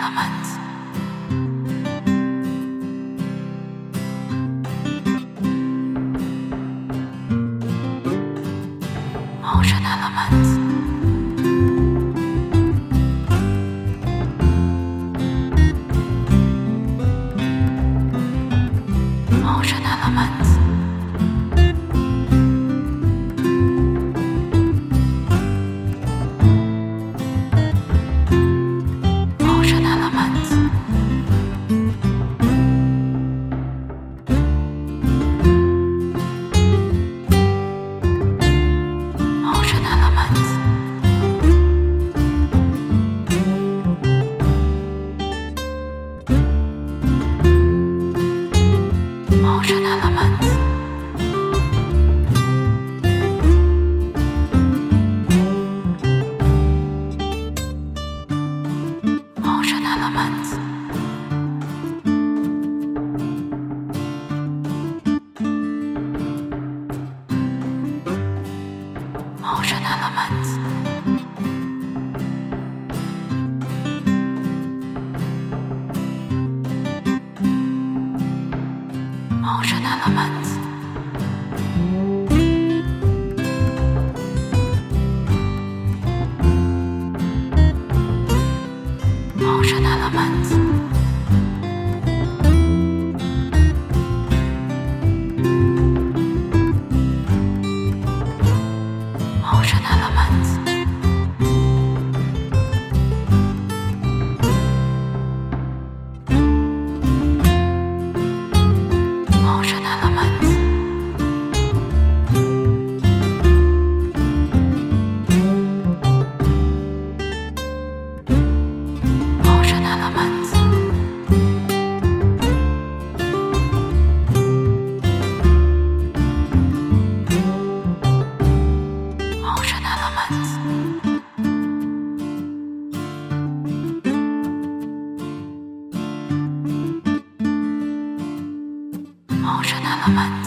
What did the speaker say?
element. Motion element. Motion element. Motion element. Motion element. Motion element. Motion element. Motion element. Motion element. Motion element. Motion element. Motion element. Motion element. Motion element. Motion element.